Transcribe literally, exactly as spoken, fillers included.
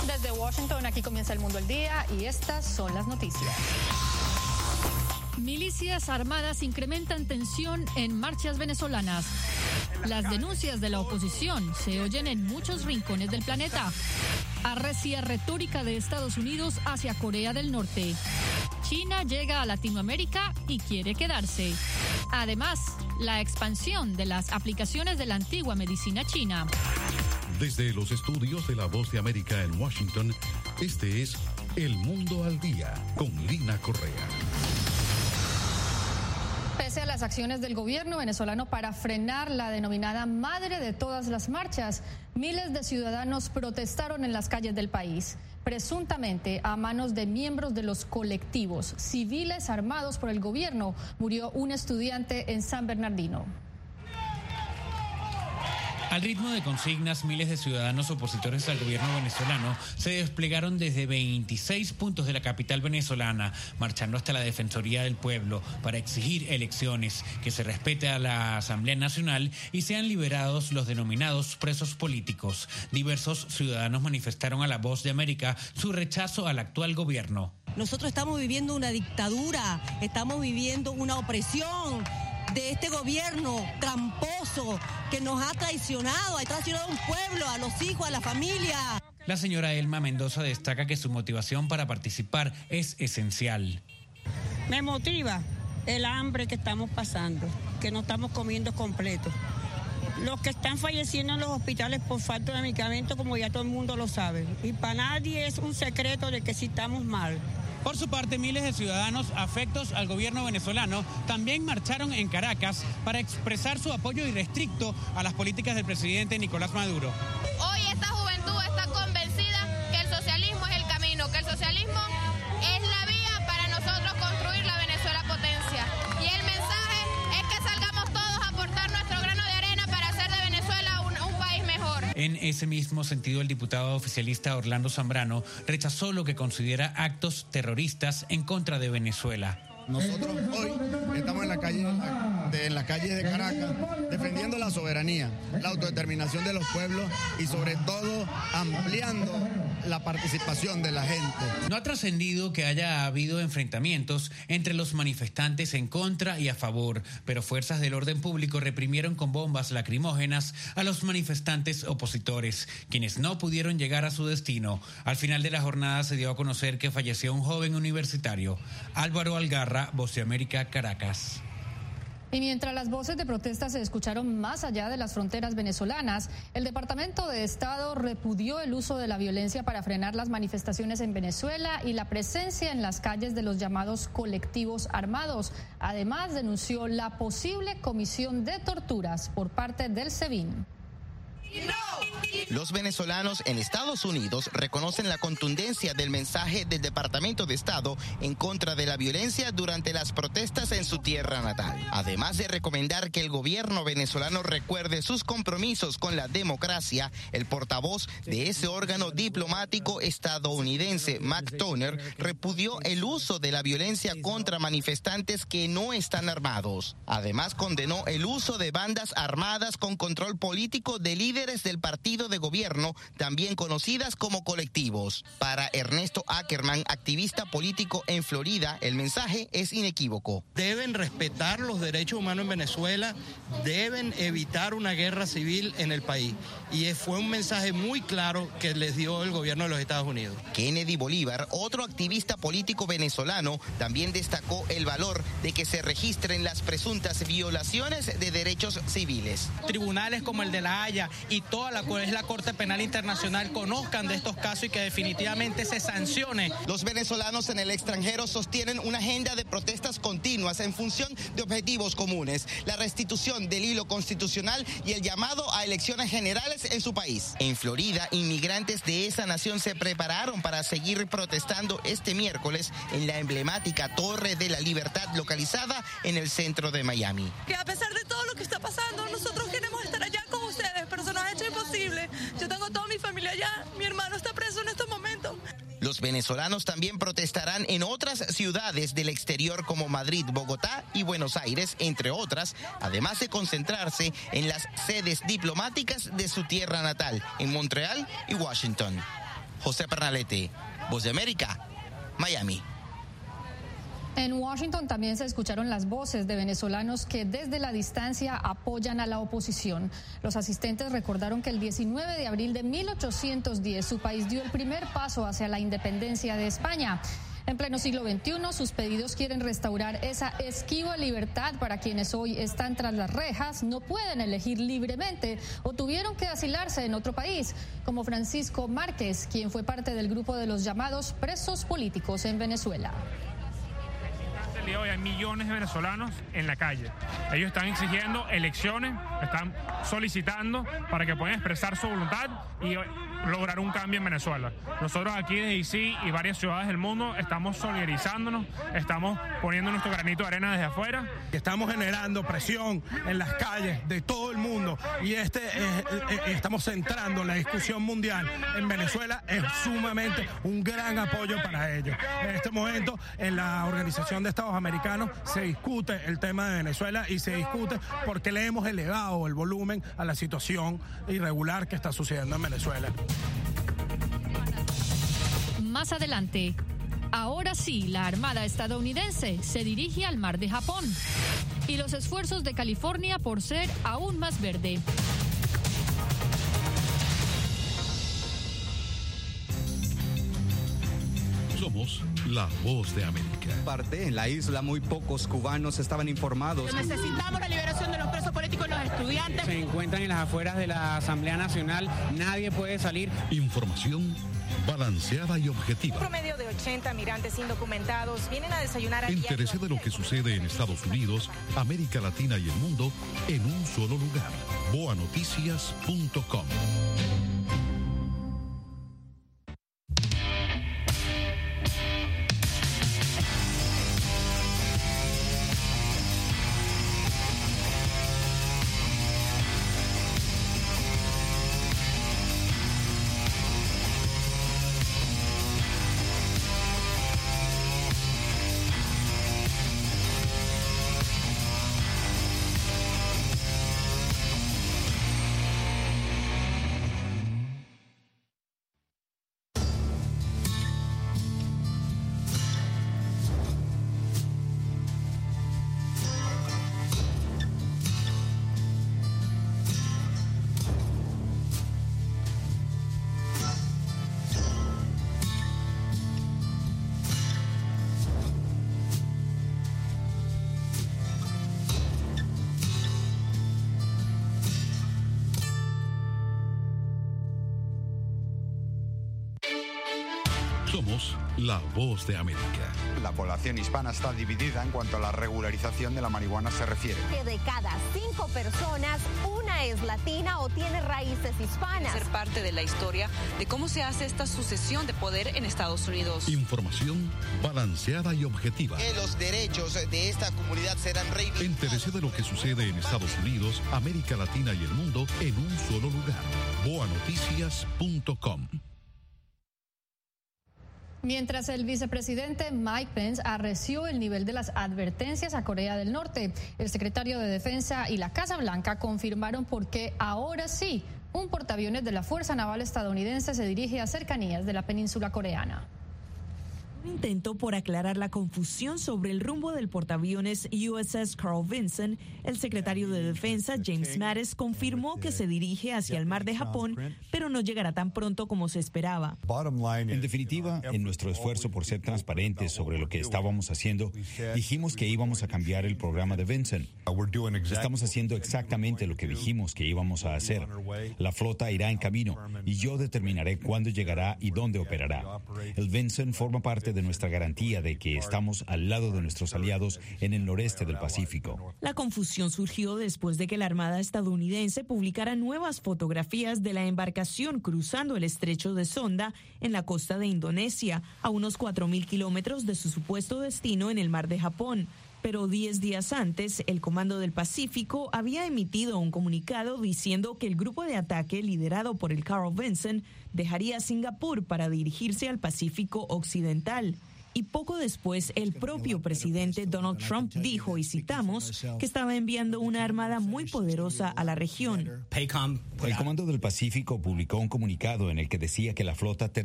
Desde Washington, aquí comienza El Mundo al Día y estas son las noticias. Milicias armadas incrementan tensión en marchas venezolanas. Las denuncias de la oposición se oyen en muchos rincones del planeta. Arrecia retórica de Estados Unidos hacia Corea del Norte. China llega a Latinoamérica y quiere quedarse. Además, la expansión de las aplicaciones de la antigua medicina china. Desde los estudios de La Voz de América en Washington, este es El Mundo al Día con Lina Correa. Pese a las acciones del gobierno venezolano para frenar la denominada madre de todas las marchas, miles de ciudadanos protestaron en las calles del país, presuntamente a manos de miembros de los colectivos civiles armados por el gobierno. Murió un estudiante en San Bernardino. Al ritmo de consignas, miles de ciudadanos opositores al gobierno venezolano se desplegaron desde veintiséis puntos de la capital venezolana, marchando hasta la Defensoría del Pueblo para exigir elecciones, que se respete a la Asamblea Nacional y sean liberados los denominados presos políticos. Diversos ciudadanos manifestaron a La Voz de América su rechazo al actual gobierno. Nosotros estamos viviendo una dictadura, estamos viviendo una opresión de este gobierno tramposo que nos ha traicionado, ha traicionado a un pueblo, a los hijos, a la familia. La señora Elma Mendoza destaca que su motivación para participar es esencial. Me motiva el hambre que estamos pasando, que no estamos comiendo completo. Los que están falleciendo en los hospitales por falta de medicamentos, como ya todo el mundo lo sabe. Y para nadie es un secreto de que sí estamos mal. Por su parte, miles de ciudadanos afectos al gobierno venezolano también marcharon en Caracas para expresar su apoyo irrestricto a las políticas del presidente Nicolás Maduro. Hoy esta juventud está convencida que el socialismo es el camino, que el socialismo es la vía para nosotros construir la Venezuela potencia. Y el mensaje es que salgamos todos a aportar nuestro grano de arena para hacer de Venezuela un, un país mejor. En ese mismo sentido, el diputado oficialista Orlando Zambrano rechazó lo que considera actos terroristas en contra de Venezuela. Nosotros hoy estamos en la calle, de, en las calles de Caracas defendiendo la soberanía, la autodeterminación de los pueblos y sobre todo ampliando la participación de la gente. No ha trascendido que haya habido enfrentamientos entre los manifestantes en contra y a favor, pero fuerzas del orden público reprimieron con bombas lacrimógenas a los manifestantes opositores, quienes no pudieron llegar a su destino. Al final de la jornada se dio a conocer que falleció un joven universitario. Álvaro Algarra, Voz de América, Caracas. Y mientras las voces de protesta se escucharon más allá de las fronteras venezolanas, el Departamento de Estado repudió el uso de la violencia para frenar las manifestaciones en Venezuela y la presencia en las calles de los llamados colectivos armados. Además, denunció la posible comisión de torturas por parte del SEBIN. Los venezolanos en Estados Unidos reconocen la contundencia del mensaje del Departamento de Estado en contra de la violencia durante las protestas en su tierra natal. Además de recomendar que el gobierno venezolano recuerde sus compromisos con la democracia, el portavoz de ese órgano diplomático estadounidense, Mac Toner, repudió el uso de la violencia contra manifestantes que no están armados. Además, condenó el uso de bandas armadas con control político de líderes del partido de gobierno, también conocidas como colectivos. Para Ernesto Ackerman, activista político en Florida, el mensaje es inequívoco. Deben respetar los derechos humanos en Venezuela, deben evitar una guerra civil en el país. Y fue un mensaje muy claro que les dio el gobierno de los Estados Unidos. Kennedy Bolívar, otro activista político venezolano, también destacó el valor de que se registren las presuntas violaciones de derechos civiles. Tribunales como el de La Haya y toda la es la Corte Penal Internacional conozcan de estos casos y que definitivamente se sancione. Los venezolanos en el extranjero sostienen una agenda de protestas continuas en función de objetivos comunes, la restitución del hilo constitucional y el llamado a elecciones generales en su país. En Florida, inmigrantes de esa nación se prepararon para seguir protestando este miércoles en la emblemática Torre de la Libertad localizada en el centro de Miami. Que a pesar de todo lo que está pasando, nosotros queremos estar allá con ustedes, pero se nos ha hecho imposible. Yo tengo toda mi familia allá, mi hermano está preso en estos momentos. Los venezolanos también protestarán en otras ciudades del exterior como Madrid, Bogotá y Buenos Aires, entre otras, además de concentrarse en las sedes diplomáticas de su tierra natal, en Montreal y Washington. José Pernalete, Voz de América, Miami. En Washington también se escucharon las voces de venezolanos que desde la distancia apoyan a la oposición. Los asistentes recordaron que el diecinueve de abril de mil ochocientos diez su país dio el primer paso hacia la independencia de España. En pleno siglo veintiuno, sus pedidos quieren restaurar esa esquiva libertad para quienes hoy están tras las rejas, no pueden elegir libremente o tuvieron que asilarse en otro país, como Francisco Márquez, quien fue parte del grupo de los llamados presos políticos en Venezuela. Hoy hay millones de venezolanos en la calle. Ellos están exigiendo elecciones, están solicitando para que puedan expresar su voluntad y lograr un cambio en Venezuela. Nosotros aquí desde I C I y varias ciudades del mundo estamos solidarizándonos, estamos poniendo nuestro granito de arena desde afuera. Estamos generando presión en las calles de todo el mundo y este eh, eh, estamos centrando la discusión mundial en Venezuela. Es sumamente un gran apoyo para ellos. En este momento, en la Organización de Estados Americanos se discute el tema de Venezuela y se discute porque le hemos elevado el volumen a la situación irregular que está sucediendo en Venezuela. Más adelante, ahora sí, la Armada estadounidense se dirige al Mar de Japón y los esfuerzos de California por ser aún más verde. Somos la Voz de América. Parte en la isla muy pocos cubanos estaban informados. Necesitamos la liberación de los presos políticos y los estudiantes. Se encuentran en las afueras de la Asamblea Nacional, nadie puede salir. Información balanceada y objetiva. Un promedio de ochenta migrantes indocumentados vienen a desayunar. Entérese de lo que sucede en Estados Unidos, América Latina y el mundo en un solo lugar. boa noticias punto com. Somos la Voz de América. La población hispana está dividida en cuanto a la regularización de la marihuana se refiere. Que de cada cinco personas, una es latina o tiene raíces hispanas. Ser parte de la historia de cómo se hace esta sucesión de poder en Estados Unidos. Información balanceada y objetiva. Que los derechos de esta comunidad serán reivindicados. Entérese de lo que sucede en Estados Unidos, América Latina y el mundo en un solo lugar. boa noticias punto com. Mientras el vicepresidente Mike Pence arreció el nivel de las advertencias a Corea del Norte, el secretario de Defensa y la Casa Blanca confirmaron por qué ahora sí un portaaviones de la Fuerza Naval estadounidense se dirige a cercanías de la península coreana. Un intento por aclarar la confusión sobre el rumbo del portaaviones U S S Carl Vinson, el secretario de Defensa James Mattis confirmó que se dirige hacia el Mar de Japón, pero no llegará tan pronto como se esperaba. En definitiva, en nuestro esfuerzo por ser transparentes sobre lo que estábamos haciendo, dijimos que íbamos a cambiar el programa de Vinson. Estamos haciendo exactamente lo que dijimos que íbamos a hacer. La flota irá en camino y yo determinaré cuándo llegará y dónde operará. El Vinson forma parte de nuestra garantía de que estamos al lado de nuestros aliados en el noreste del Pacífico. La confusión surgió después de que la Armada estadounidense publicara nuevas fotografías de la embarcación cruzando el estrecho de Sonda en la costa de Indonesia, a unos cuatro mil kilómetros de su supuesto destino en el Mar de Japón. Pero diez días antes, el Comando del Pacífico había emitido un comunicado diciendo que el grupo de ataque liderado por el Carl Vinson dejaría Singapur para dirigirse al Pacífico Occidental. Y poco después, el propio presidente Donald Trump dijo, y citamos, que estaba enviando una armada muy poderosa a la región. El Comando del Pacífico publicó un comunicado en el que decía que la flota